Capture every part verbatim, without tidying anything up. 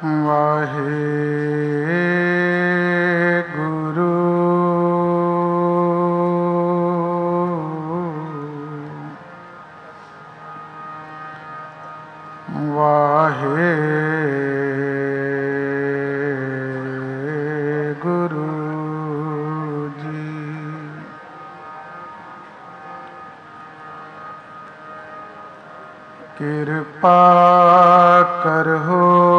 वाहे गुरु वाहे गुरु जी। कृपा करहो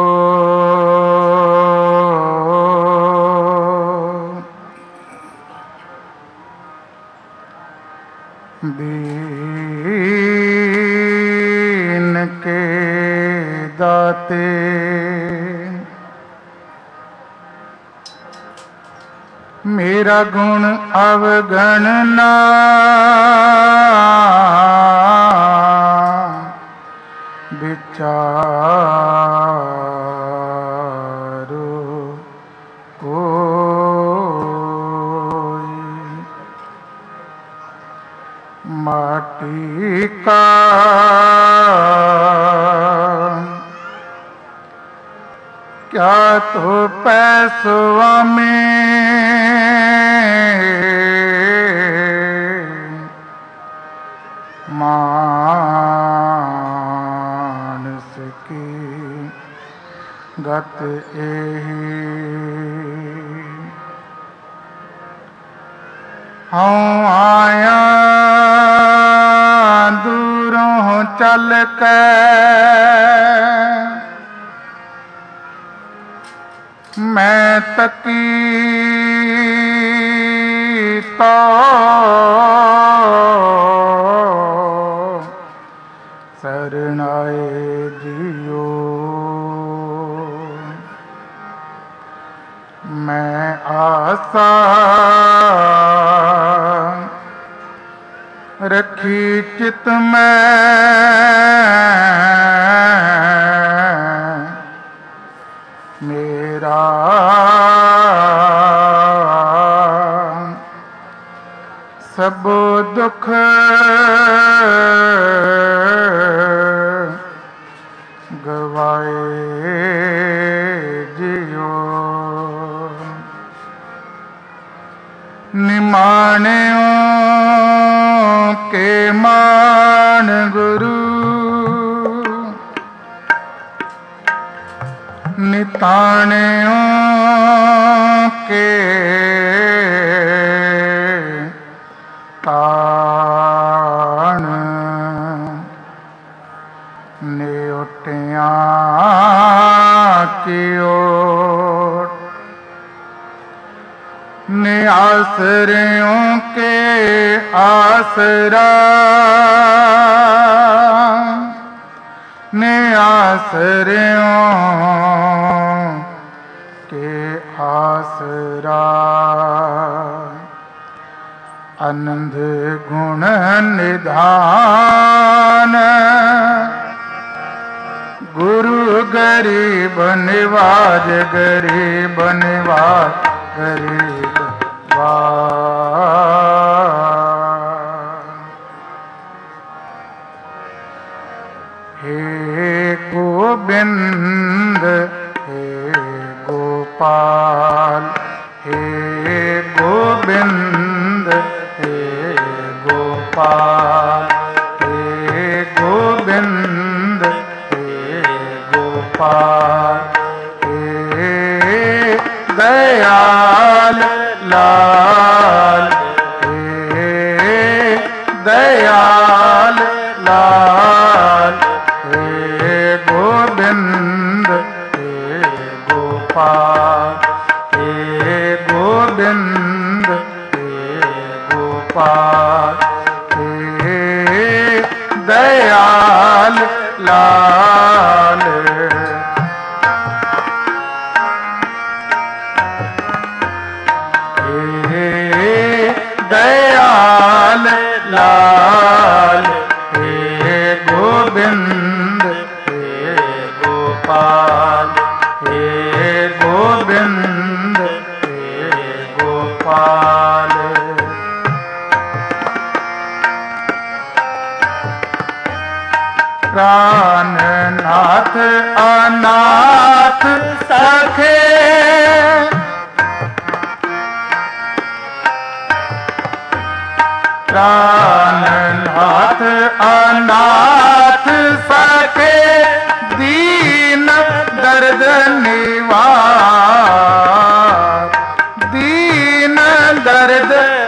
दीन के दाते, मेरा गुण अवगण ना विचारो कोई। माटी का क्या तो पैसवा में मानस की गत एही। हूँ आया दूरों चल के, मैं तकी तो शरणाए जियो। मैं आशा रखी चित में, मेरा सब दुख गवाए जियो। निमाणियों के मान गुरु, निताणियों के ताण, नेउटियां की ओर, ने आसरियों के आसरा, ने आसरियों के आसरा। आनंद गुण निधान, गुरु गरीब निवाज, गरीब निवाज, गरीब निवाज। हे गोविंद हे गोपाल, हे गोविंद हे गोपाल, हे गोविंद हे गोपाल, हे दयाल लाल, हे दयाल लाल, हे गोविंद हे गोपाल, हे गोविंद हे गोपाल, हे दयाल लाल। हे दयाल लाल, हे गोविंद हे गोपाल, हे गो दर्द निवार, दीन दर्द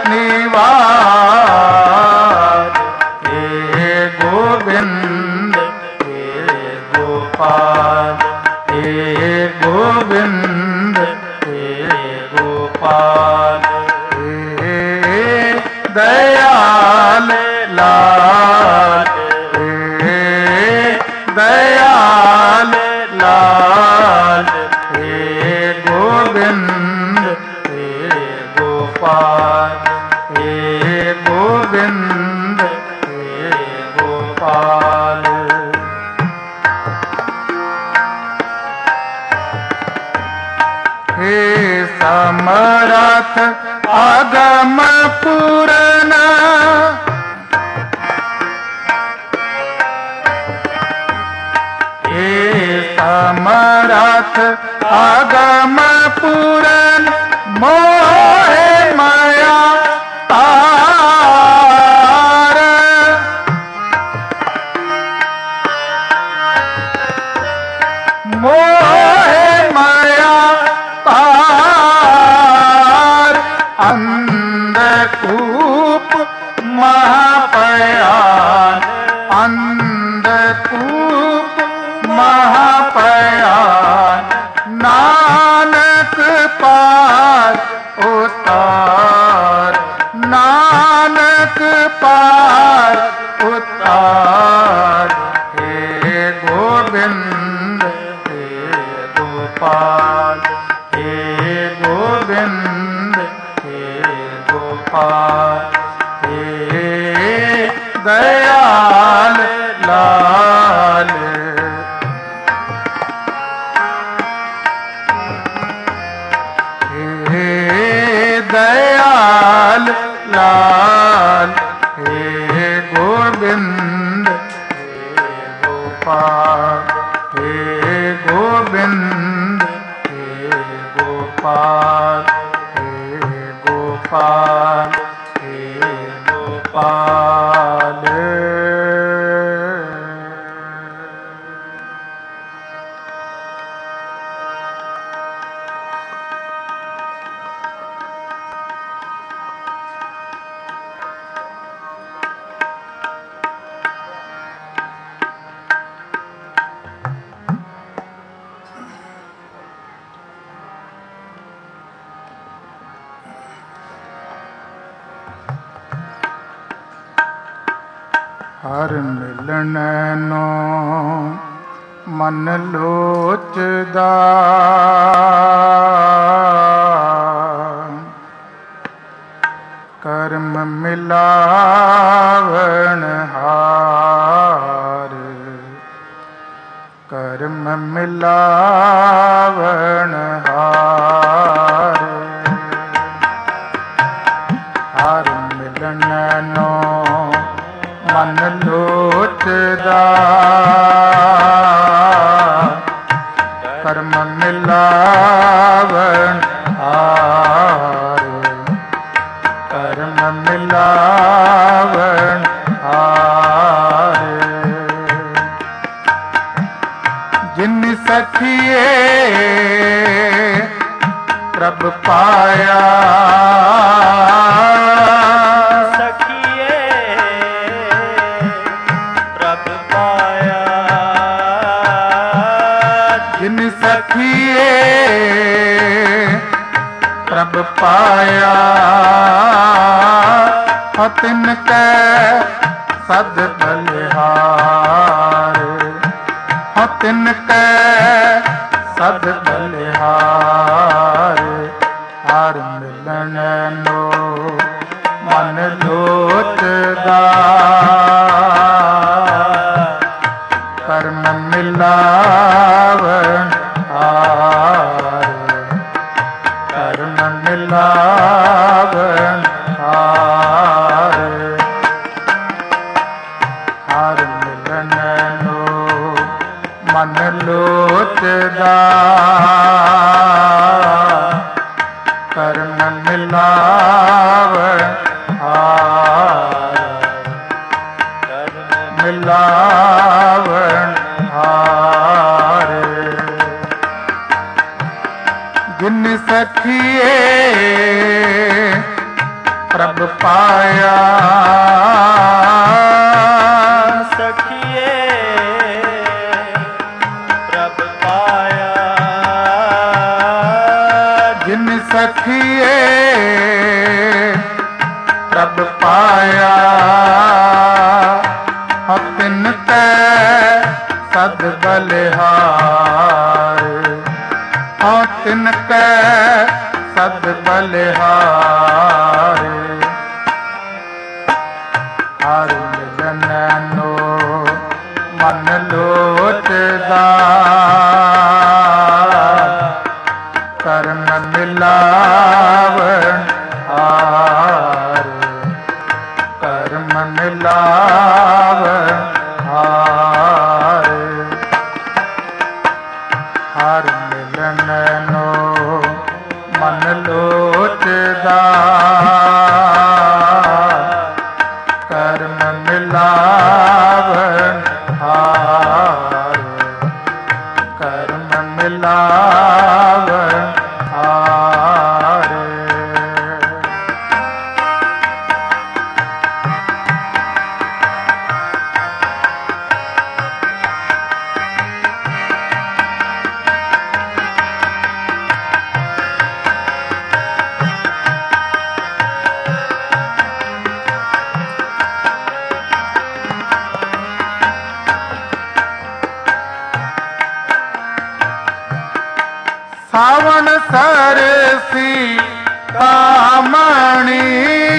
निवार। हे गोविंद हे गोपाल, हे गोविंद हे गोपाल। हे दयाल लाल, हे दयाल लाल, हे गोविंद हे गोपाल, हे गोविंद हे गोपाल। हे समरथ आगम पूरन, हे समरथ आगम पूरन, मोहे माया तार। मोहे माया तार, अंधकूप महापयान, अंधकूप महापयान। नानक पार उतार, नानक पार उतार। हे गोविंद हे गोपाल, हे गोविंद हे गोपाल। हे दयाल लाल, हे दयाल लाल, हे गोविंद हे गोपाल, हे गोविंद हे गोपाल, हे गोपाल हे गोपाल। हर मिलन नो मन लोचदा, कर्म मिलावण हार, कर्म मिलावण हार। हर मिलन नो मन लोचदा, कर्म मिलावण हार, कर्म मिलावण हार। जिन सखिए प्रभ पाया, जिन सखिए प्रभ पाया, तिन कै सद बलिहार, तिन कै सद बलिहार। हर मिलन नो मन लोचदा, कर्म मिलावण हार, कर्म मिलावण हार। हर मिलन नो मन लोचदा, कर्म मिलावण हार, मिलावण हार। जिन सखिए प्रभ पाया सखिए प्रभ पाया जिन सखिए प्रभ पाया तिन तै सद बलिहार हाँ तिन कै सद बलिहार हर मिलन नो मन लोचदा करन मिलावन हार करम मिलावन हार हर मिलन नो मन लोचदा करम मिलावन हार करम मिलावन हार सावन सरसी कामणी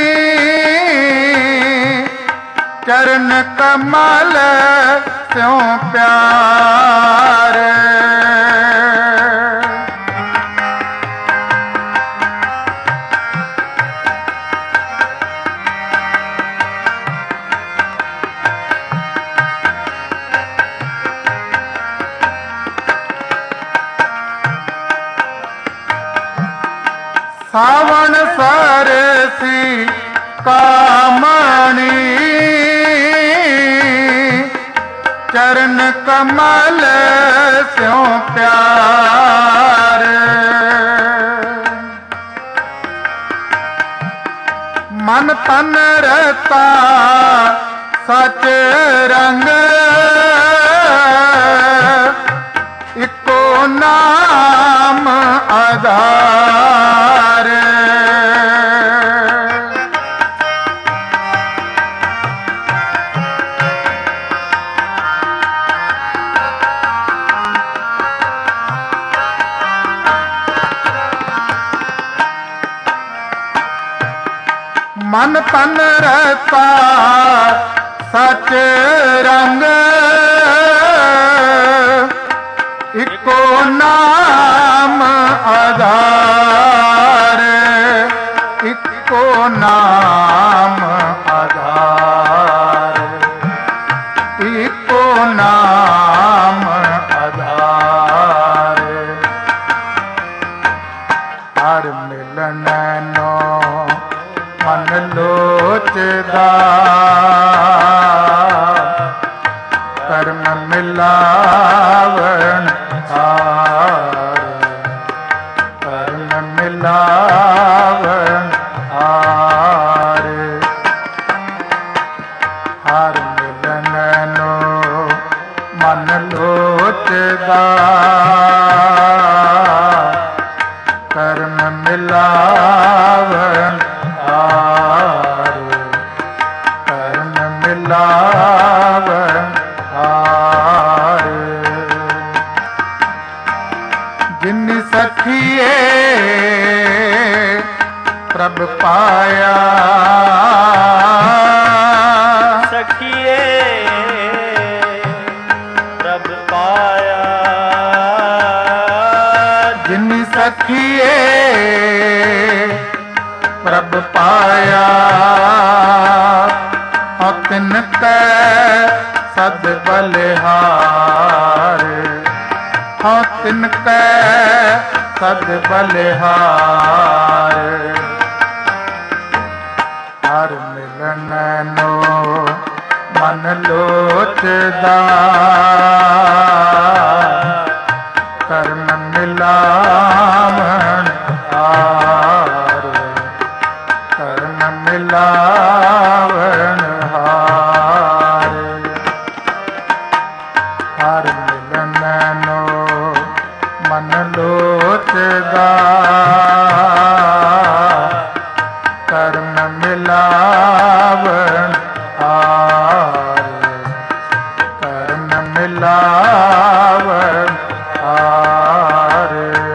चरण कमल स्यों प्यार सावन सरसी कामणी चरण कमल स्यों प्यार मन तन रता सच रंग इको नाम आधार मन तन रता सच रंग इको नाम आधार इको नाम आधार इको नाम आधार हर मिलन नो मन लोचदा कर्म मिलावन हार कर्म मिलावन हार हर मिलन नो मन लोचदा कर्म मिलावन हार कर्म मिलावन हार जिन सखिए प्रभ पाया सखिए प्रभ पाया जिन सखिए प्रभ पाया तिन कै सद बलिहार हाँ तिन कै सद बलिहार हर मिलन नो मन लोचदा ਕਰਨ ਮਿਲਾਵਣ ਹਾਰ, ਕਰਨ ਮਿਲਾਵਣ ਹਾਰ। ਹਰ ਮਿਲਨ ਨੋ ਮਨ ਲੋਚਦਾ, ਕਰਨ ਮਿਲਾਵਣ ਹਾਰ, ਕਰਨ ਮਿਲਾਵਣ ਹਾਰ।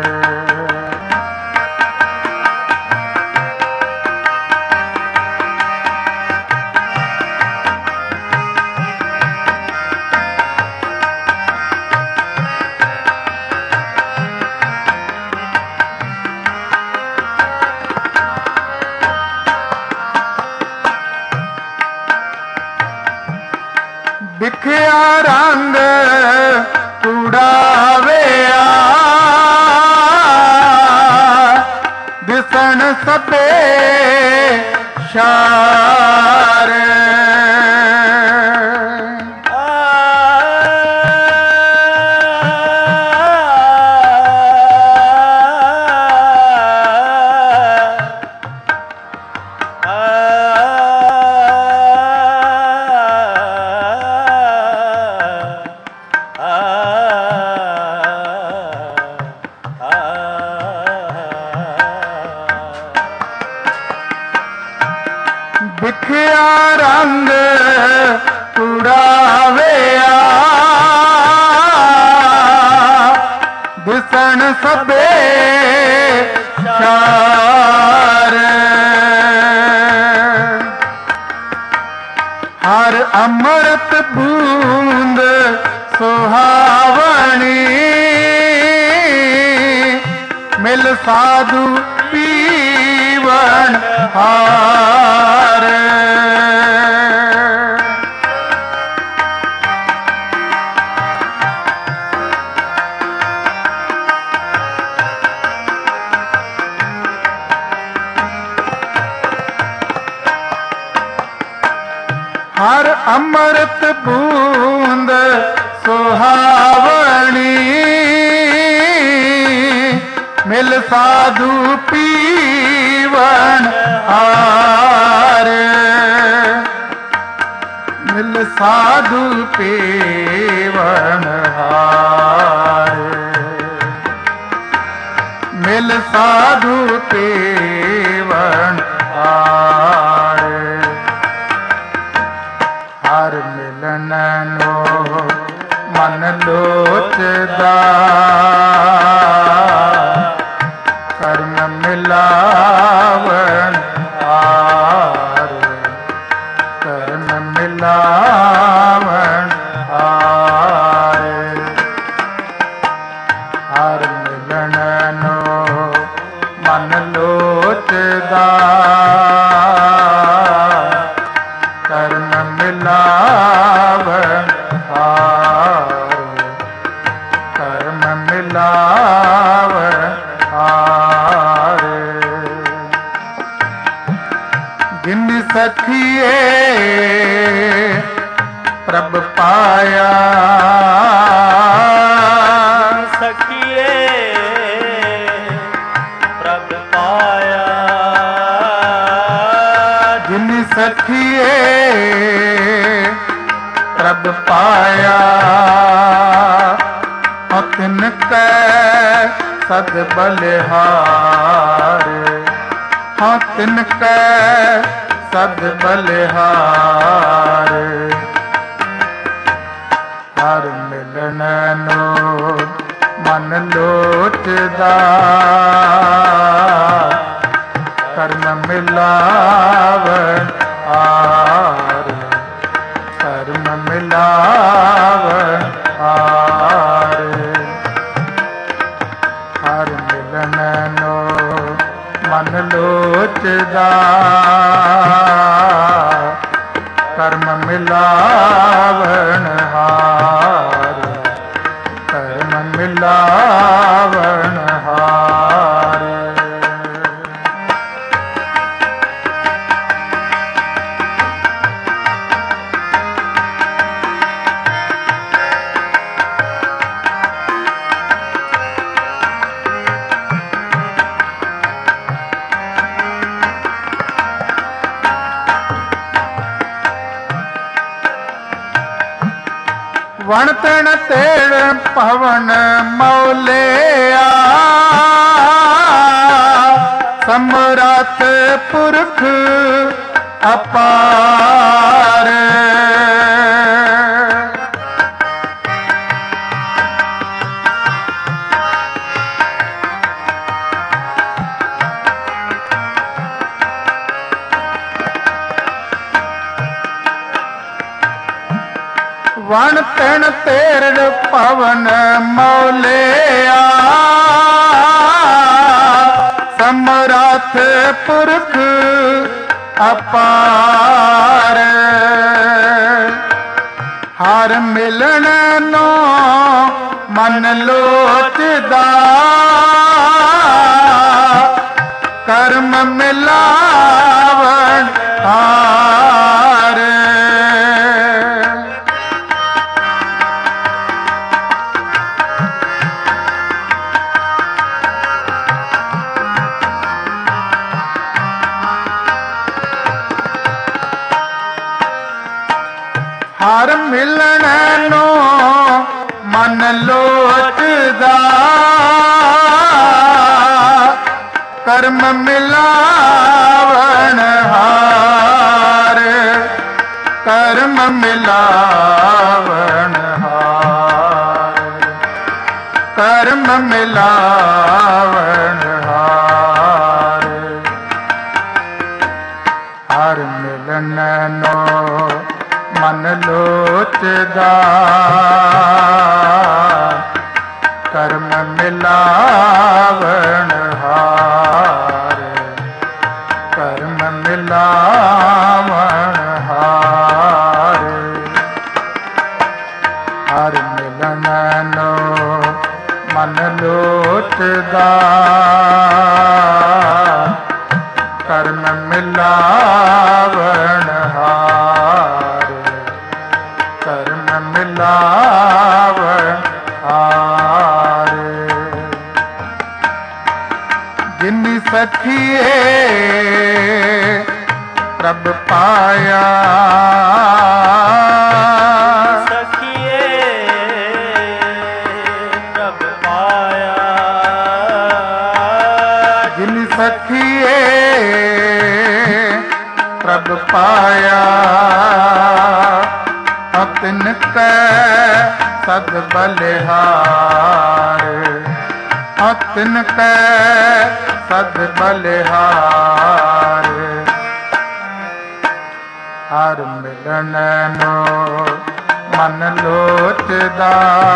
ਵਿਖਿਆ ਰੰਗ ਉਡਾਵਿਆ, ਦਿਸਣ ਸਭੇ ਸ਼ਾਰ। ਵਿਖਿਆ ਰੰਗ ਉਡਾਵਿਆ, ਦਿਸਣ ਸਭੇ ਸ਼ਾਰ। ਹਰ ਅੰਮ੍ਰਿਤ ਬੂੰਦ ਸੁਹਾਵਣੀ, ਮਿਲ ਸਾਧੂ ਪੀਵਣ ਹਾਰ। ਹਰ ਅੰਮ੍ਰਿਤ ਬੂੰਦ ਸੁਹਾਵਣੀ, ਮਿਲ ਸਾਧੂ ਪੀਵਣ ਹਾਰ, ਮਿਲ ਸਾਧੂ ਪੀਵਣ ਹਾਰ, ਮਿਲ ਸਾਧੂ ਪੀਵਣ ਹਾਰ। ਹਰ ਮਿਲਨ ਨੋ ਮਨ ਲੋਚਦਾ, ਕਰਨ ਮਿਲਾਵਣ ਹਾਰ, ਕਰਨ ਮਿਲਾਵਣ ਹਾਰ। ਹਰ ਮਿਲਨ ਨੋ ਮਨ ਲੋਚਦਾ, ਕਰਨ ਮਿਲਾਵਣ ਹਾਰ, ਕਰਨ ਮਿਲਾਵਣ ਹਾਰ। ਜਿਨ ਸਖੀਏ ਪ੍ਰਭ ਪਾਇਆ, ਸਖੀਏ ਪ੍ਰਭ ਪਾਇਆ। ਜਿਨ ਸਖੀਏ ਪ੍ਰਭ ਪਾਇਆ, ਤਿਨ ਕੈ ਸਦ ਬਲਿਹਾਰ, ਹਾਂ ਤਿਨ ਕੈ ਸਦ ਬਲਿਹਾਰ। ਹਰ ਮਿਲਨ ਨੋ ਮਨ ਲੋਚਦਾ, ਕਰਨ ਮਿਲਾਵਣ ਹਾਰ, ਕਰਨ ਮਿਲਾਵਣ ਹਾਰ। ਹਰ ਮਿਲਨ ਨੋ ਮਨ ਲੋਚਦਾ, ਕਰਮ ਮਿਲਾਵਣ ਹਾਰ, ਕਰਮ ਮਿਲਾਵਣ ਹਾਰ। ਵਣ ਤਣ ਤੇੜ ਪਵਨ ਮੌਲਿਆ ਸਮਰੱਥ ਪੁਰਖ ਅਪਾਰ ਵਣ ਤਣ ਤੇੜ ਪਵਨ ਮੌਲਿਆ ਸਮਰੱਥ ਪੁਰਖ ਅਪਾਰ ਹਰ ਮਿਲਣ ਨੂੰ ਮਨ ਲੋਚਦਾ ਕਰਮ ਮਿਲਾਵਣ ਹਾਰ ਹਰ ਮਿਲਣ ਨੂੰ ਮਨ ਲੋਚਦਾ ਕਰਮ ਮਿਲਾਵਣ ਹਾਰ ਕਰਮ ਮਿਲਾਵਣ ਹਾਰ ਕਰਮ ਮਿਲਾਵਣ ਹਾਰ ਹਰ ਮਿਲਣ ਨੂੰ ਮਨ ਲੋਚਦਾ ਕਰਮ ਮਿਲਾਵਣ ਹਾਰ ਕਰਮ ਮਿਲਾਵਣ ਹਾਰ ਹਰ ਮਿਲਣ ਨੂੰ ਮਨ ਲੋਚਦਾ ਕਰਮ ਮਿਲਾਵਣ ਹਾਰ ਕਰਮ ਮਿਲਾਵਣ ਹਾਰ ਜਿਨਿ ਸਖੀਏ ਪ੍ਰਭ ਪਾਇਆ ਸਖੀਏ ਪ੍ਰਭ ਪਾਇਆ ਜਿਨਿ ਸਖੀਏ ਪ੍ਰਭ ਪਾਇਆ ਤਿਨ ਕੈ ਸਦ ਬਲਿਹਾਰ ਤਿਨ ਕੈ ਸਦ ਬਲਿਹਾਰ ਹਰ ਮਿਲਣ ਨੂੰ ਮਨ ਲੋਚਦਾ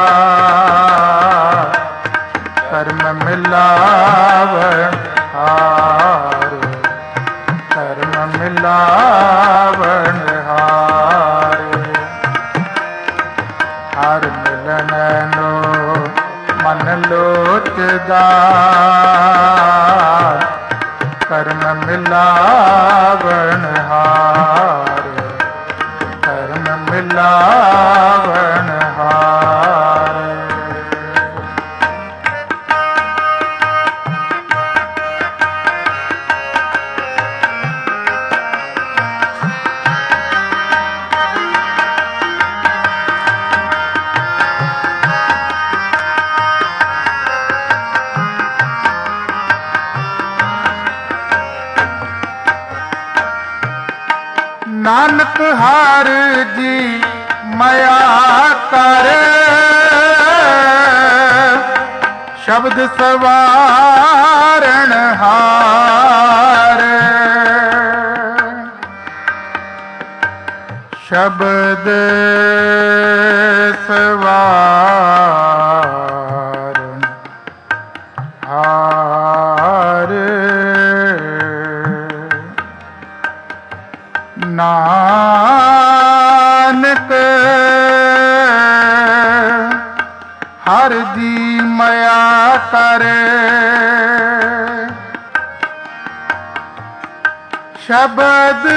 ਕਰਮ ਮਿਲਾਵਣ ਹਾਰ ਕਰਮ ਮਿਲਾਵਣ ਹਾਰ ਹਰ ਮਿਲਣ ਨੂੰ ਮਨ ਲੋਚਦਾ ਕਰਮ ਮਿਲਾਵਣ ਹਾਰ ਕਰਮ ਮਿਲਾਵਣ ਹਾਰ ਨਾਨਕ ਹਰ ਜੀ ਮਾਇਆ ਕਰ ਸ਼ਬਦ ਸਵਾਰਣ ਹਾਰ ਸ਼ਬਦ ਸਵਾਰਣ ਹਾਰ ਨਾਨਕ ਹਰ ਦੀ ਮਾਇਆ ਕਰੇ ਸ਼ਬਦ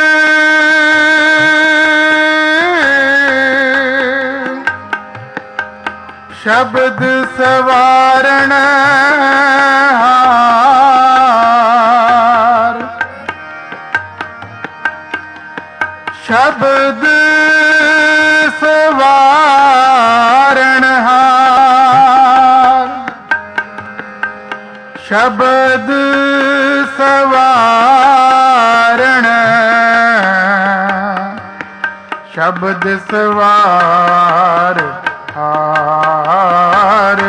ਸ਼ਬਦ ਸਵਾਰਣ ਹਾਰ ਸ਼ਬਦ ਸਵਾਰਣ शब्द सवारण शब्द सवार हार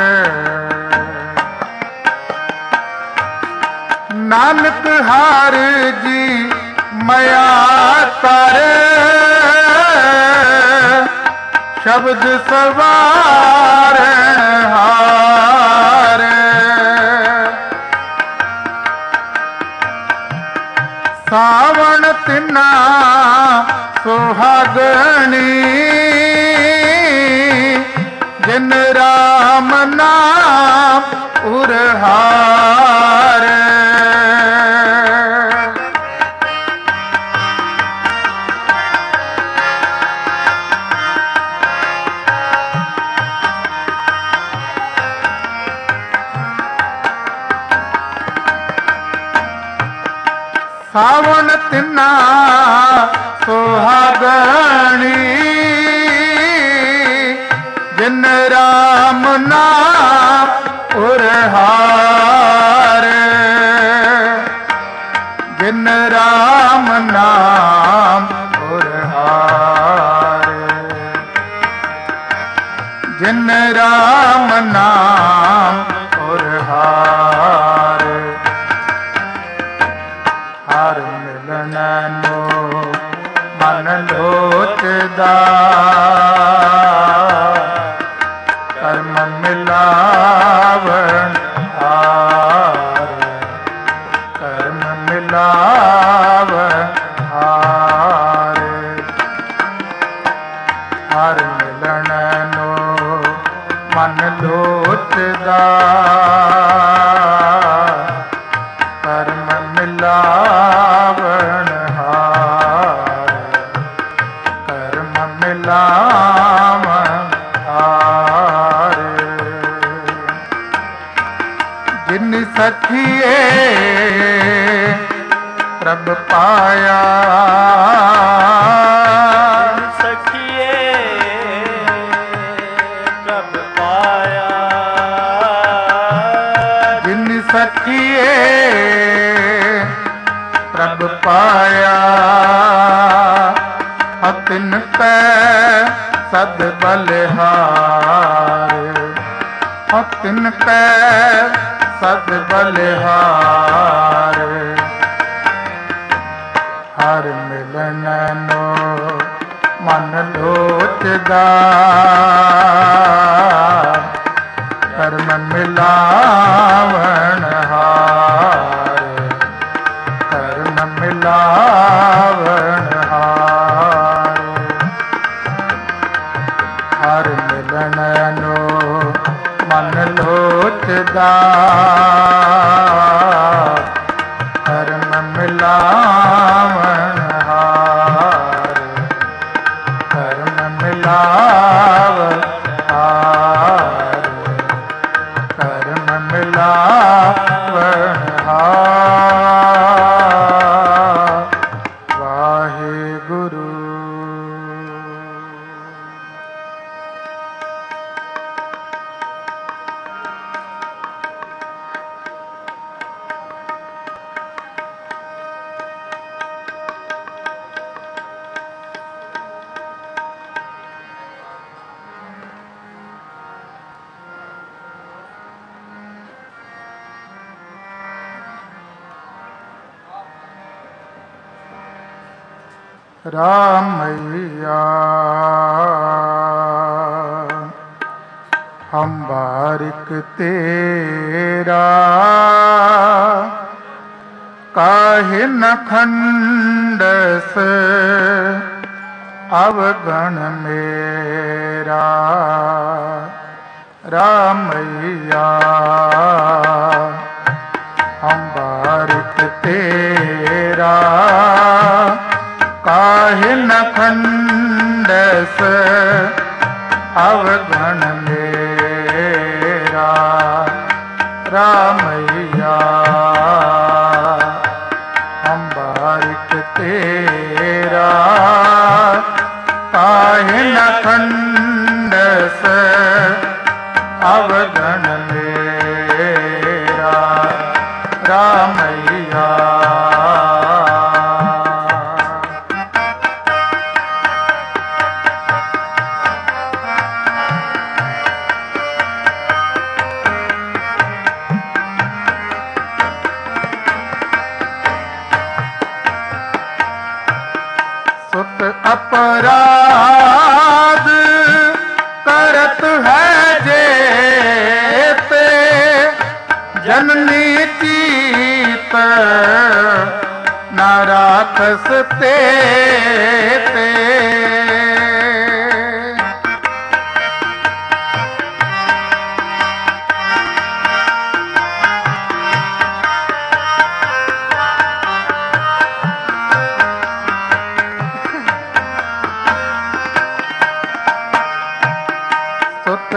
नानक हार जी मया कर शब्द सवार हार सावण तिना सुहागणी जिन राम नाम उरहार सावन तिना सुहागणी जिन राम नाम उरहार जिन राम नाम उरहार जिन राम नाम उरहार हर मिलन नो मन लोचदा कर्म मिलावन हार कर्म मिलावन हार हर मिलन नो मन लोचदा कर्म मिलावन हार कर्म मिलावन हार जिन सखिए प्रभ पाया सखिए प्रभ पाया जिन सखिए प्रभ पाया अतिन पै सद बलिहार अतिन पै सद बलिहार हर मिलन नो मन लोचदा कर्म मिलावन हार कर्म मिलावन हार हर मिलन नो मन लोचदा कर्म मिलावन हार कर्म मिलावन हार कर्म मिलावन हार वाहेगुरु। रामैया हम बारिक तेरा काहे न खंडस अवगण मेरा रामैया हम बारिक तेरा काहे न खंडस अवगण मेरा रामैया हम बारिक तेरा काहे न खंडस अवगण मेरा जननी चीत न राखस ते ते सुत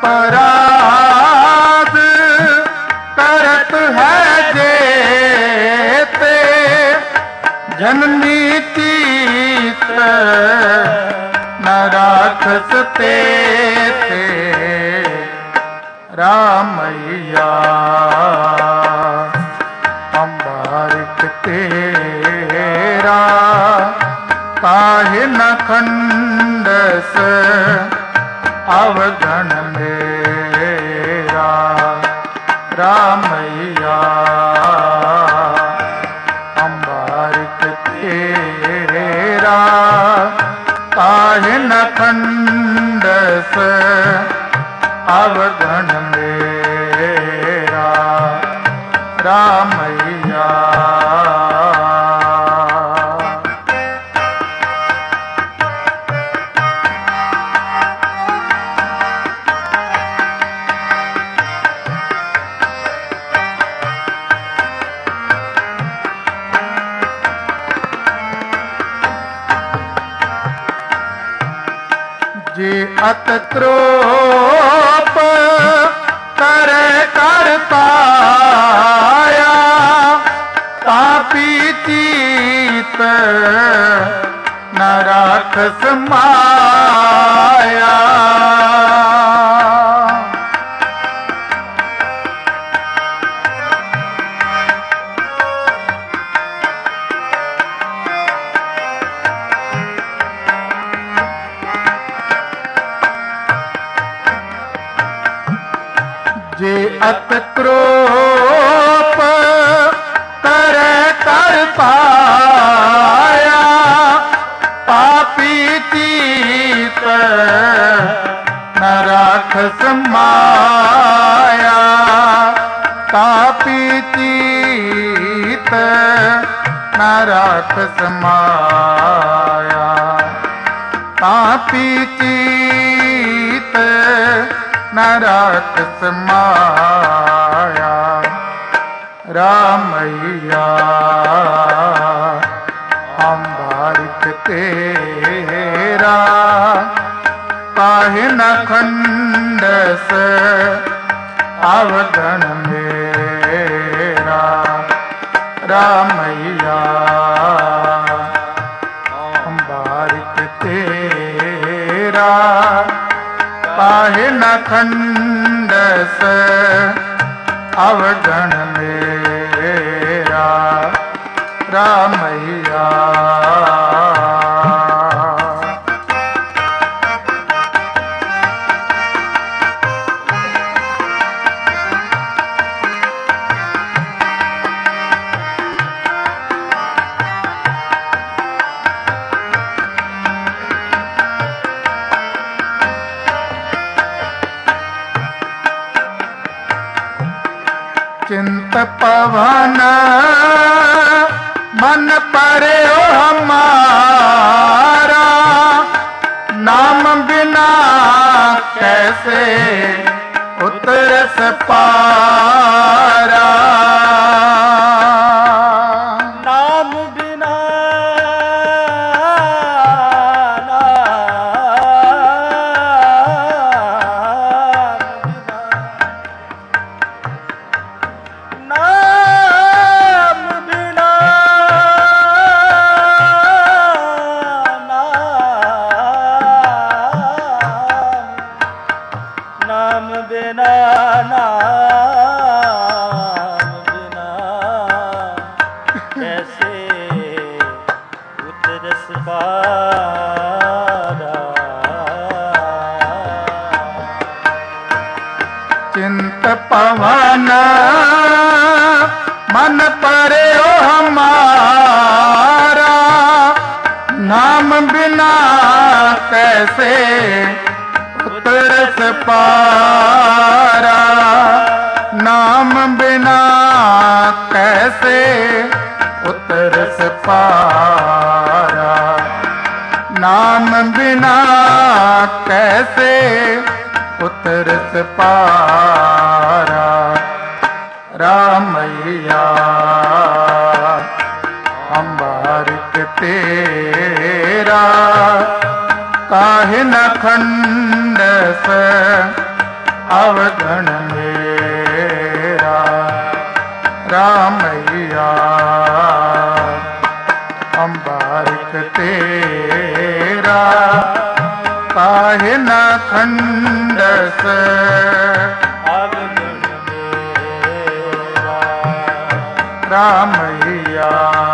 अपराध करत है जेते जननी चीत न राखस ते ते रामैया अम्बारिक तेरा काहे न खंडस अवगण मेरा रामैया अम्बारिक तेरा काहे न खंडस अवगण मेरा रामैया। जे अत क्रोप करे करताया तापी चीत न राखस माया जे अत क्रोप करे करताया पापी चीत न राखस माया पापी चीत न राखस माया पापी चीत न राखस माया रामैया अम्बारिक तेरा काहे न खंडस अवगण मेरा रामैया अम्बारिक तेरा काहे न खंडस अवगण मेरा रामैया। चिंत पवन मन परे हमारा नाम बिना कैसे उतरस पारा नाम बिना नाम बिना नाम बिना नाम बिना कैसे उतरस पारा चिंत पवन मन परे ओ हमारा नाम बिना कैसे उतरस पारा ना नाम बिना कैसे उतरस पारा, नाम बिना कैसे उतरस पारा। रामैया अम्बारिक तेरा काहे न खंडस अवगण मेरा। रामैया अम्बारिक तेरा काहे न खंडस अवगुण मेरा। रामैया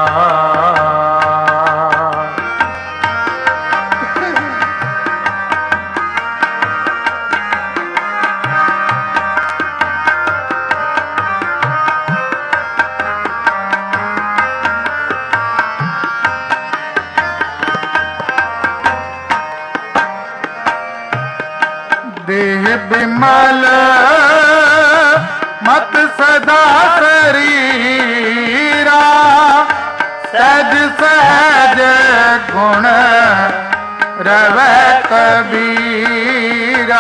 देह बिमल मत सदा शरीरा, सहज सहज गुण रवै कबीरा।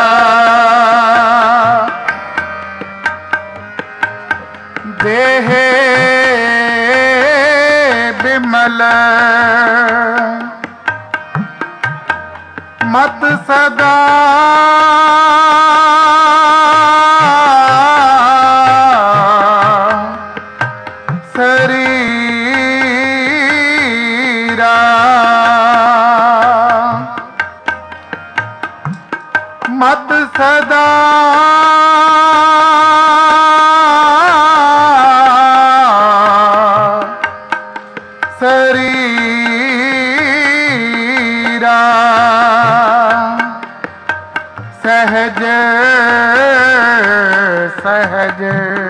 देह बिमल मत सदा शरीरा, मत सदा शरीरा। सहज सहज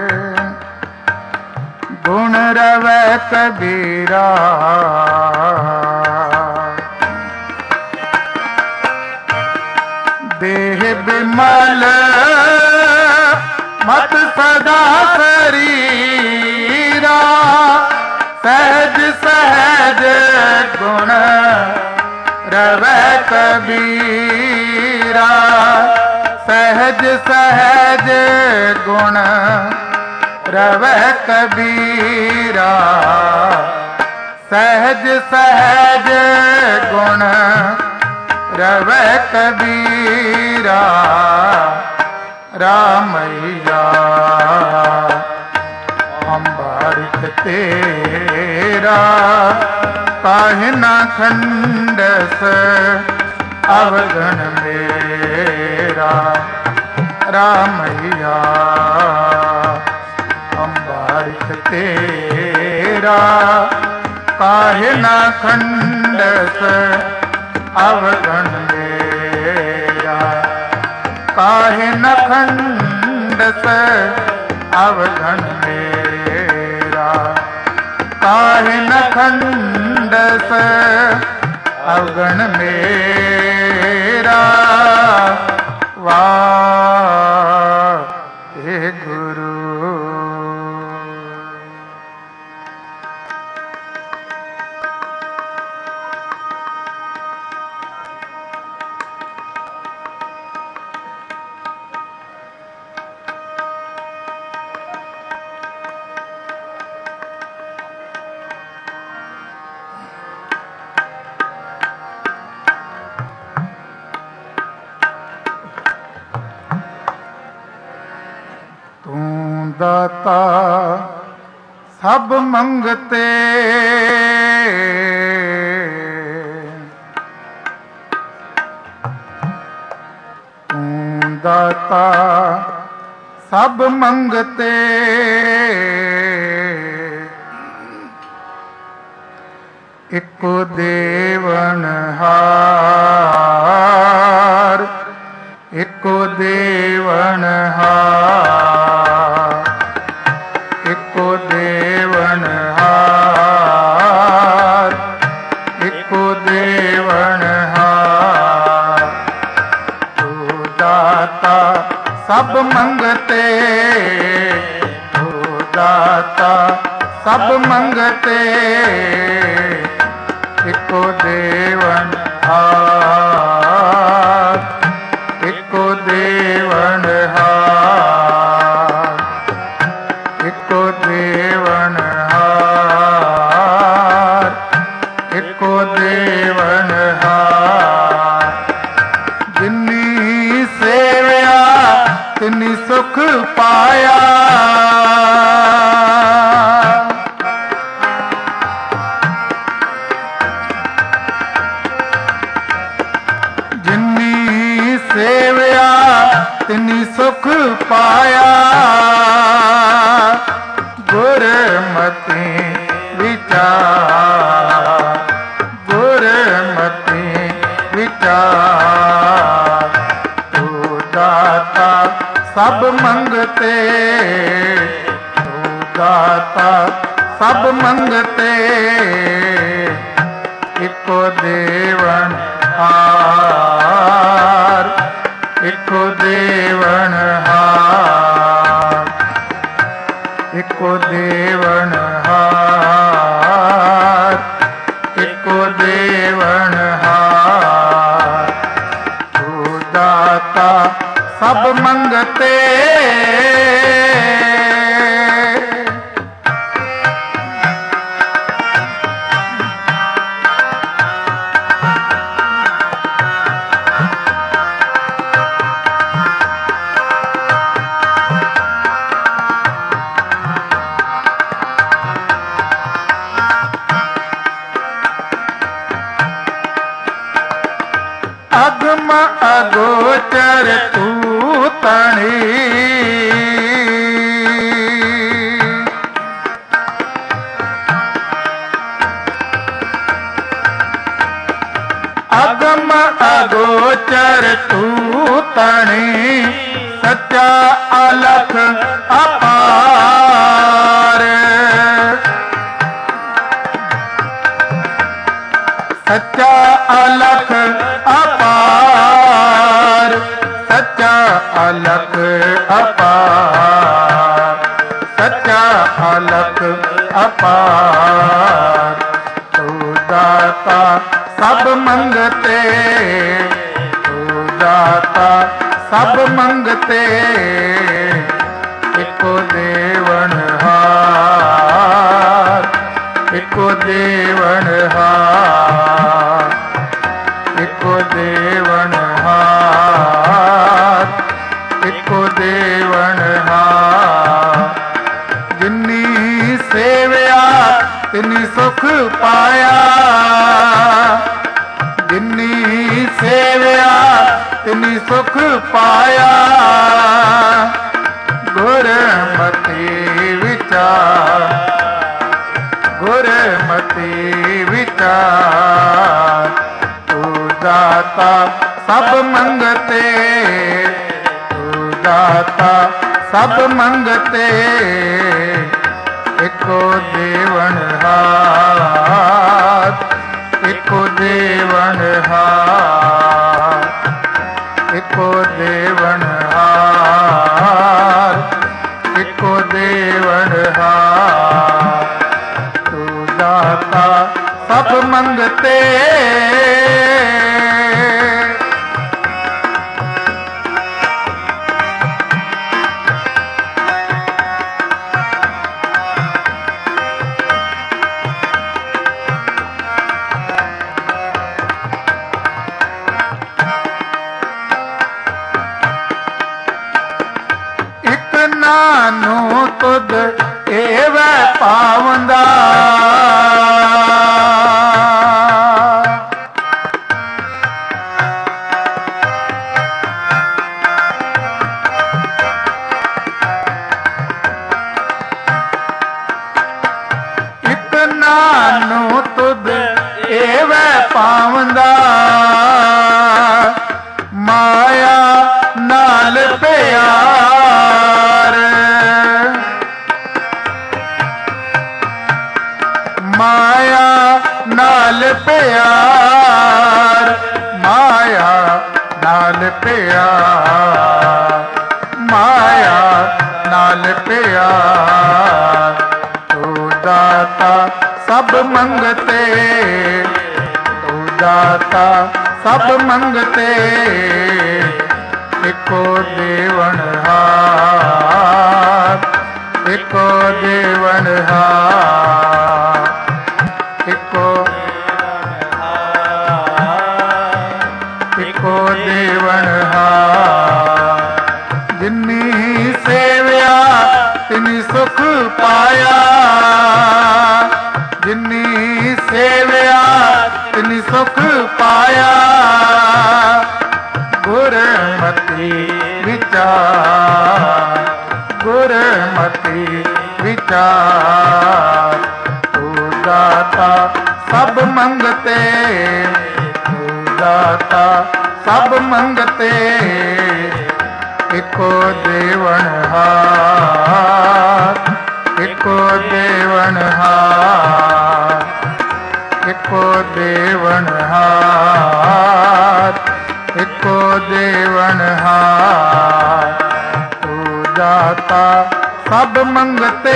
गुण रवै कबीरा। देह बिमल मत सदा शरीरा, सहज सहज गुण रवै कबीरा। सहज सहज गुण रवै कबीरा। सहज सहज गुण रवै कबीरा। रामैया अम्बारिक तेरा काहे न खंडस अवगण मेरा। रामैया अम्बारिक तेरा काहे न खंडस अवगण मेरा। काहे न खंडस अवगण मेरा। काहे न खंडस अवगण मेरा। वाहे गुरु। दाता सब मंगते तू दाता सब मंगते इको देवनहार इको देवनहार इको देवनहार इको देवनहार तू दाता सब मंगते दाता सब मंगते इको देवन हार इको देवन हार इको देवन हार इको देवन हार जिन्नी सेविया तिन्नी सुख पाया जिन्नी सेविया तिन्नी सुख पाया गुरमति विचार गुरमति विचार तू दाता सब मंगते तू दाता सब मंगते इको देवन हार इको देवन हार इको देवन हार इको देवन हार तू दाता सब मंगते अगम अगोचर तू तणी अगम अगोचर तू तणी सच्चा अलख अपार सच्चा अलख अपार सच्चा अलख अपार सच्चा अलख अपार तू दाता सब मंगते तू दाता सब मंगते इको देवन हार इको देवन हार इको देवन हार इको देवन हार जिन्नी सेविया तिन्नी सुख पाया जिन्नी सेविया तिन्नी सुख पाया गुरमति विचार गुरमति विचार तू दाता सब मंगते तू दाता सब मंगते इको देवन हार इको देवन हार इको देवन हार इको देवन हार तू दाता सब मंगते एक नानू तुद एव पावंदा एक नानू तुद एव पावंदा माया नाल प्यार माया नाल प्यार माया नाल प्यार माया नाल प्यार ਮੰਗਤੇ, ਤੂੰ ਦਾਤਾ ਸਭ ਮੰਗਤੇ, ਇੱਕੋ ਦੇਵਨਹਾਰ, ਇੱਕੋ ਦੇਵਨਹਾਰ, ਇੱਕੋ ਇੱਕੋ ਦੇਵਨਹਾਰ। ਜਿਨੀ ਸੇਵਿਆ ਤਿਨੀ ਸੁਖ ਪਾਇਆ, ਜਿਨੀ ਸੇਵਿਆ ਤਿਨੀ ਸੁਖ ਪਾਇਆ, ਗੁਰਮਤਿ ਵਿਚਾਰ, ਗੁਰਮਤਿ ਵਿਚਾਰ। ਤੂੰ ਦਾਤਾ ਸਭ ਮੰਗਤੇ, ਤੂੰ ਦਾਤਾ ਸਭ ਮੰਗਤੇ, ਇੱਕੋ ਦੇਵਨਹਾਰ, ਇੱਕੋ ਦੇਵਨਹਾਰ, ਇੱਕੋ ਦੇਵਨਹਾਰ, ਇੱਕੋ ਦੇਵਨਹਾਰ। ਤੂੰ ਦਾਤਾ ਸਭ ਮੰਗਤੇ,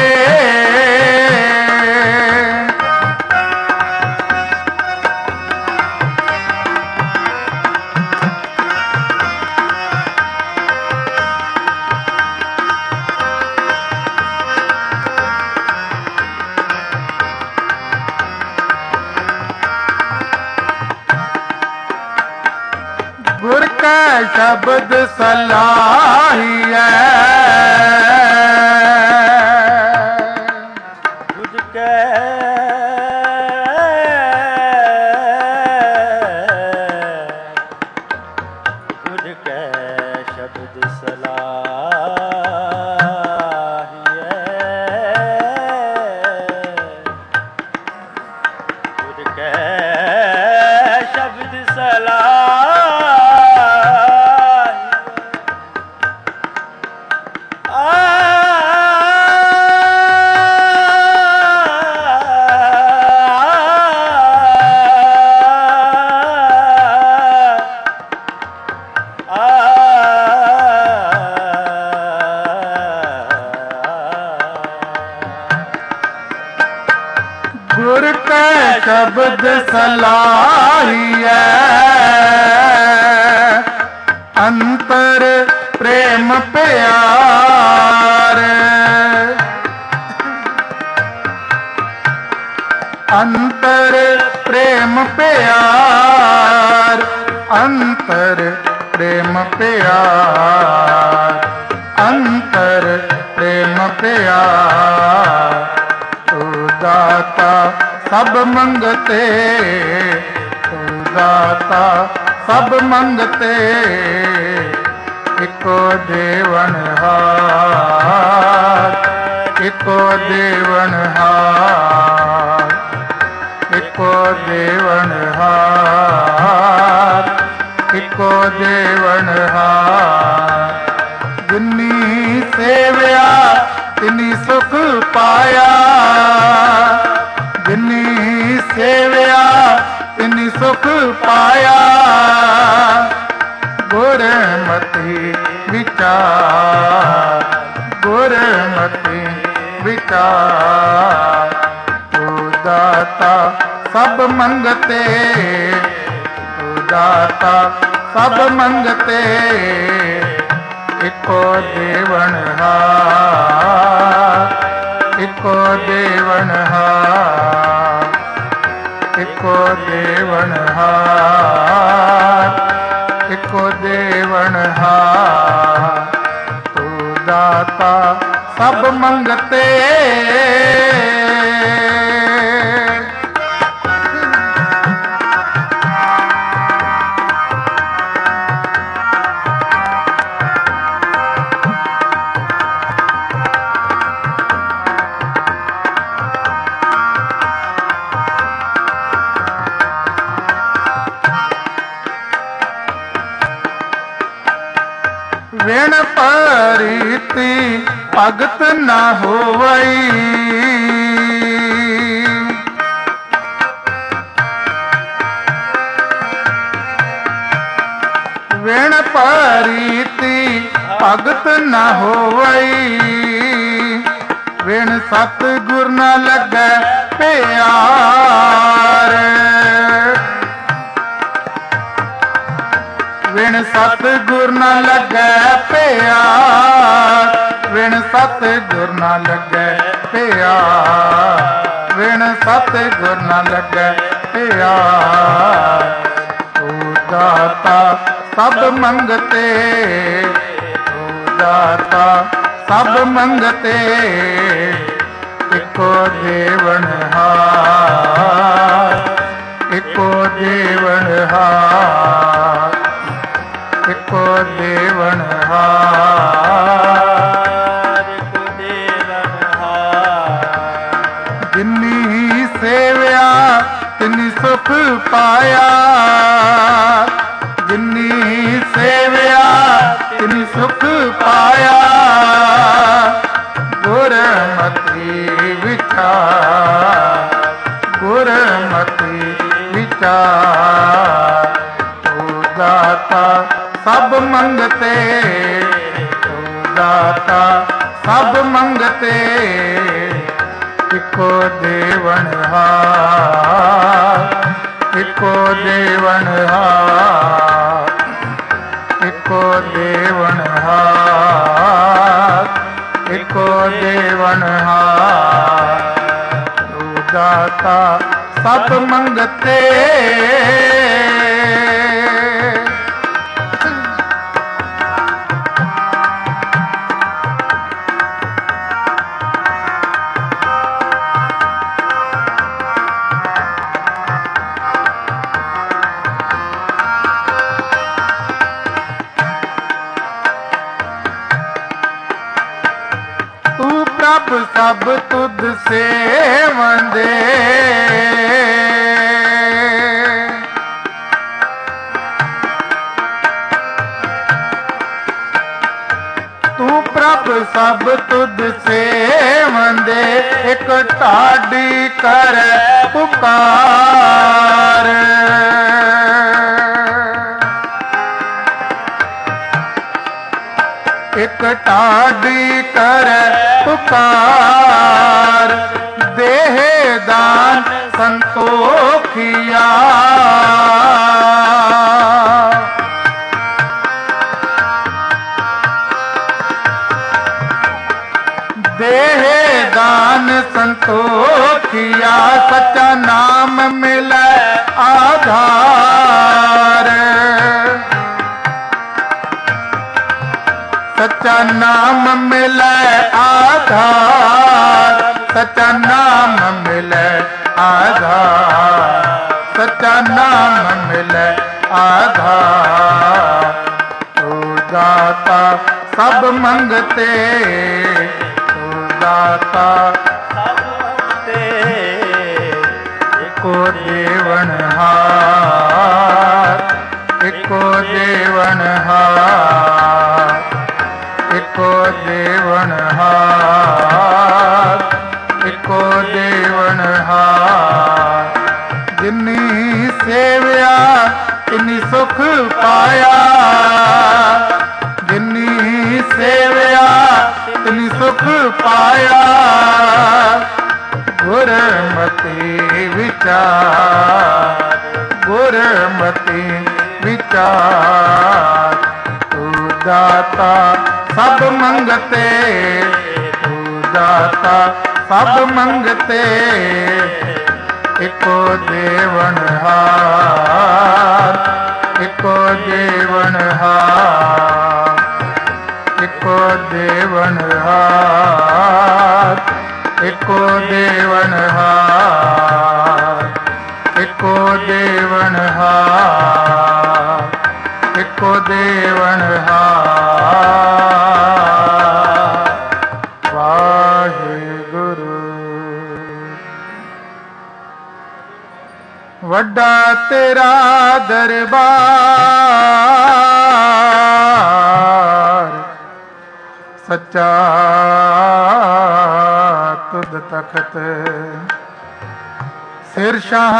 ਗੁਰ ਕੈ ਸ਼ਬਦ ਸਲਾਹੀਐ, ਤੁਝ ਕੈ ਤੁਝ ਕੈ ਸ਼ਬਦ ਸਲਾਹੀਐ, ਤੁਝ ਕੈ ਸ਼ਬਦ ਸਲਾਹੀਐ। ਗੁਰ ਕੈ ਸ਼ਬਦ ਸਲਾਹੀਐ, ਅੰਤਰ ਪ੍ਰੇਮ ਪਿਆਰ, ਅੰਤਰ ਪ੍ਰੇਮ ਪਿਆਰ, ਅੰਤਰ ਪ੍ਰੇਮ ਪਿਆਰ, ਅੰਤਰ ਪ੍ਰੇਮ ਪਿਆਰ। ਤੂੰ ਦਾਤਾ ਸਭ ਮੰਗਤੇ, ਤੂੰ ਦਾਤਾ ਸਭ ਮੰਗਤੇ, ਇੱਕੋ ਦੇਵਨਹਾਰ, ਇੱਕੋ ਦੇਵਨਹਾਰ, ਇੱਕੋ ਦੇਵਨਹਾਰ, ਇੱਕੋ ਦੇਵਨਹਾਰ। ਜਿਨੀ ਸੇਵਿਆ ਤਿਨੀ ਸੁਖ ਪਾਇਆ, ਜਿਨੀ ਸੇਵਿਆ ਤਿਨੀ ਸੁਖ ਪਾਇਆ, ਗੁਰਮਤਿ ਵਿਚਾਰ, ਗੁਰਮਤਿ ਵਿਚਾਰ। ਤੂੰ ਦਾਤਾ ਸਭ ਮੰਗਤੇ, ਤੂੰ ਦਾਤਾ ਸਭ ਮੰਗਤੇ, ਇੱਕੋ ਦੇਵਨਹਾਰ, ਇੱਕੋ ਦੇਵਨਹਾਰ, ਇੱਕੋ ਦੇਵਨਹਾਰ, ਇੱਕੋ ਦੇਵਨਹਾਰ। ਤੂੰ ਦਾਤਾ ਸਭ ਮੰਗਤੇ, ਵਿਣ ਪਰੀਤੀ ਭਗਤ ਨਾ ਹੋਵਈ, ਵਿਣ ਪਰੀਤੀ ਭਗਤ ਨਾ ਹੋਵਈ, ਵਿਣ ਸਤਿਗੁਰ ਨਾ ਲੱਗੈ ਪਿਆਰ। ਵਿਣ ਸਤਿਗੁਰ ਨਾ ਲੱਗੈ ਪਿਆਰ, ਵਿਣ ਸਤਿਗੁਰ ਨਾ ਲੱਗੈ ਪਿਆਰ, ਵਿਣ ਸਤਿਗੁਰ ਨਾ ਲੱਗੈ ਪਿਆਰ। ਤੂੰ ਦਾਤਾ ਸਭ ਮੰਗਤੇ, ਤੂੰ ਦਾਤਾ ਸਭ ਮੰਗਤੇ, ਇੱਕੋ ਦੇਵਨਹਾਰ, ਇੱਕੋ ਦੇਵਨਹਾਰ, ਇੱਕੋ ਦੇਵਨਹਾਰ, ਇੱਕੋ ਦੇਵਨਹਾਰ। ਜਿਨੀ ਸੇਵਿਆ ਤਿਨੀ ਸੁਖ ਪਾਇਆ, ਜਿਨੀ ਸੇਵਿਆ ਤਿਨੀ ਸੁਖ ਪਾਇਆ। ਗੁਰਮਤਿ ਵਿਚਾਰ, ਗੁਰਮਤਿ ਵਿਚਾਰ। ਤੂੰ ਦਾਤਾ ਸਭ ਮੰਗਤੇ, ਤੂੰ ਦਾਤਾ ਸਭ ਮੰਗਤੇ, ਇੱਕੋ ਦੇਵਨਹਾਰ, ਇੱਕੋ ਦੇਵਨਹਾਰ, ਇੱਕੋ ਦੇਵਨਹਾਰ, ਇੱਕੋ ਦੇਵਨਹਾਰ। ਤੂੰ ਦਾਤਾ ਸਭ ਮੰਗਤੇ। ਪ੍ਰਭ ਸਭ ਤੁਧ ਸੇਵੰਦੇ, ਤੂੰ ਪ੍ਰਭ ਸਭ ਤੁਧ ਸੇਵੰਦੇ। ਇੱਕ ਢਾਡੀ ਕਰੈ ਪੁਕਾਰ, ਇੱਕ ਢਾਡੀ ਕਰੈ ਪੁਕਾਰ। ਦੇਹ ਦਾਨ ਸੰਤੋਖਿਆ, ਦੇਹ ਦਾਨ ਸੰਤੋਖਿਆ। ਸੱਚਾ ਨਾਮ ਮਿਲੈ ਆਧਾਰ, ਸੱਚਾ ਨਾਮ ਮਿਲੈ ਆਧਾਰ, ਸੱਚਾ ਨਾਮ ਮਿਲੈ ਆਧਾਰ, ਸੱਚਾ ਨਾਮ ਮਿਲੈ ਆਧਾਰ। ਤੂੰ ਦਾਤਾ ਸਭ ਮੰਗਤੇ, ਤੂੰ ਦਾਤਾ ਸਭ ਮੰਗਤੇ, ਇੱਕੋ ਦੇਵਨਹਾਰ, ਇੱਕੋ ਦੇਵਨਹਾਰ, ਇੱਕੋ ਦੇਵਨਹਾਰ, ਇੱਕੋ ਦੇਵਨਹਾਰ। ਜਿਨੀ ਸੇਵਿਆ ਤਿਨੀ ਸੁਖ ਪਾਇਆ, ਜਿਨੀ ਸੇਵਿਆ ਤਿਨੀ ਸੁਖ ਪਾਇਆ। ਗੁਰਮਤਿ ਵਿਚਾਰ, ਗੁਰਮਤਿ ਵਿਚਾਰ। ਤੂੰ ਦਾਤਾ ਸਭ ਮੰਗਤੇ, ਤੂੰ ਦਾਤਾ ਸਭ ਮੰਗਤੇ, ਇੱਕੋ ਦੇਵਨਹਾਰ, ਇੱਕੋ ਦੇਵਨਹਾਰ, ਇੱਕੋ ਦੇਵਨਹਾਰ, ਇੱਕੋ ਦੇਵਨਹਾਰ, ਇੱਕੋ ਦੇਵਨਹਾਰ, ਇੱਕੋ ਦੇਵਨਹਾਰ। ਵਾਹਿਗੁਰੂ। ਵੱਡਾ ਤੇਰਾ ਦਰਬਾਰ, ਸੱਚਾ ਤੁਧ ਤਖਤ। ਸਿਰ ਸ਼ਾਹ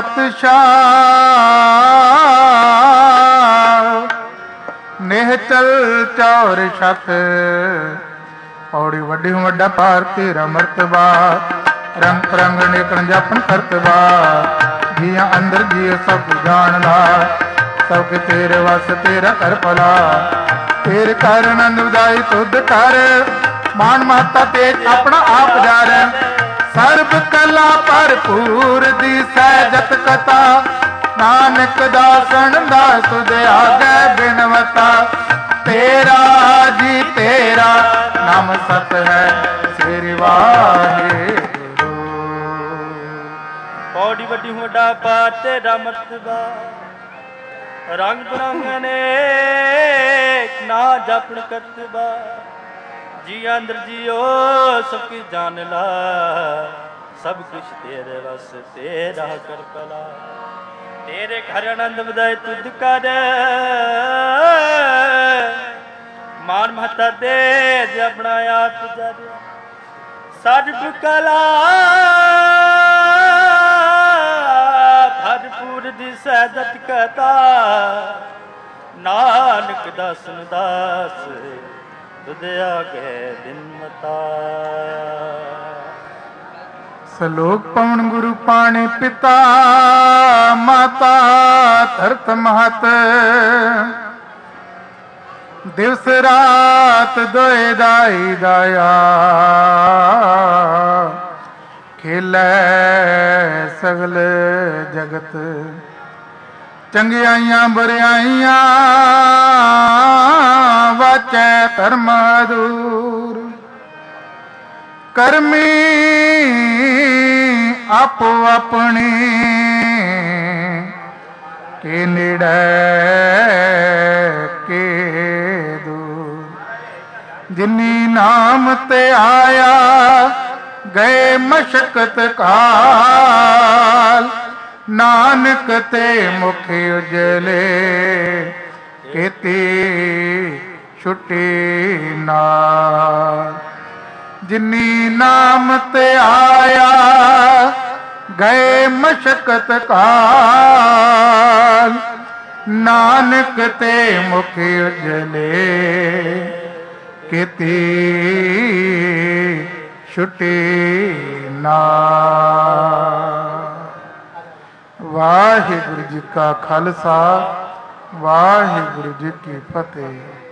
ਪਾਤਸ਼ਾਹ, ਨਿਹਚਲ ਚੌਰ ਛਤ। ਪੌੜੀ ਵੱਡੀ ਵੱਡਾ ਭਾਰ ਤੇਰਾ ਮਰਤਬਾ, ਰੰਗ ਪ੍ਰੰਗ ਨੇਕਣ ਜਪਨ ਕਰਤਵਾ ਜੀਆਂ ਅੰਦਰ ਜੀ ਸਭ ਕੁਝ ਜਾਣ ਲਾ ਸਭ ਕੇ ਤੇਰੇ ਵਸ ਤੇਰਾ ਕਰ ਭਲਾ ਤੇਰੇ ਕਰ ਆਨੰਦ ਉਦਾਈ ਤੁਧ ਕਰ ਮਾਨ ਮਾਤਾ ਤੇਜ ਆਪਣਾ ਆਪ ਜਾਰ ਸਰਬ ਕਲਾ ਭਰਪੂਰ ਦੀ ਸਹਿਜਤ ਕਥਾ ਨਾਨਕ ਦਾਸਨ ਦਾ ਤੁਧ ਆਗੇ ਬਿਨਵਤਾ ਤੇਰਾ ਜੀ ਤੇਰਾ ਨਾਮ ਸਤ ਹੈ ਸ੍ਰੀ ਵਾਹਿਗੁਰੂ ਪੌੜੀ ਵੱਡੀ ਵੱਡਾ ਪਾ ਤੇਰਾ ਮਰਤਬਾ ਰੰਗ ਬਰੰਗ ਨੇ ਨਾ ਜਪਣ ਕਰਤਬਾ ਜੀ ਅੰਦਰ ਜੀਓ ਸਭ ਕੀ ਜਾਣ ਲਾ ਸਭ ਕੁਛ ਤੇਰੇ ਵਸ ਤੇਰਾ ਕਰ ਭਲਾ ਤੇਰੇ ਘਰ ਆਨੰਦ ਵਧਾਏ ਤੁਧ ਕਰ ਮਾਨ ਮਹਤਾ ਦੇ ਜੇ ਆਪਣਾ ਆਪ ਜਰਿਆ ਸਰਬ ਕਲਾ ਭਰਪੂਰ ਦੀ ਸਹਿਜਤ ਕਥਾ ਨਾਨਕ ਦਾਸਨ ਦਾਸ ਤੁਧ ਆਗੇ ਬਿਨਮਤਾ ਸਲੋਕ ਪਵਨ ਗੁਰੂ ਪਾਣੀ ਪਿਤਾ ਮਾਤਾ ਧਰਤ ਮਹਤ ਦਿਵਸ ਰਾਤ ਦੋਏ ਦਾਈ ਦਾਇਆ ਖੇਲੇ ਸਗਲ ਜਗਤ ਚੰਗਿਆਈਆਂ ਬਰਿਆਈਆਂ ਵਾਚੈ ਧਰਮ ਦੂਰ ਕਰਮੀ ਆਪੋ ਆਪਣੀ ਕੇ ਨੇੜੇ ਕੇ ਦੂਰ ਜਿਨੀ ਨਾਮ ਤੇ ਆਇਆ ਗਏ ਮਸ਼ਕਤ ਕਾਲ ਨਾਨਕ ਤੇ ਮੁਖ ਉਜਲੇ ਕੀਤੀ ਛੁੱਟੀ ਨਾਲ ਜਿਨੀ ਨਾਮ ਤੇ ਆਇਆ ਗਏ ਮਸ਼ਕਤ ਕਾਲ ਨਾਨਕ ਤੇ ਮੁਖ ਉਜਲੇ ਕੀਤੀ ਛੁੱਟੀ ਨਾਲ। ਵਾਹਿਗੁਰੂ ਜੀ ਕਾ ਖਾਲਸਾ ਵਾਹਿਗੁਰੂ ਜੀ ਕੀ ਫਤਿਹ।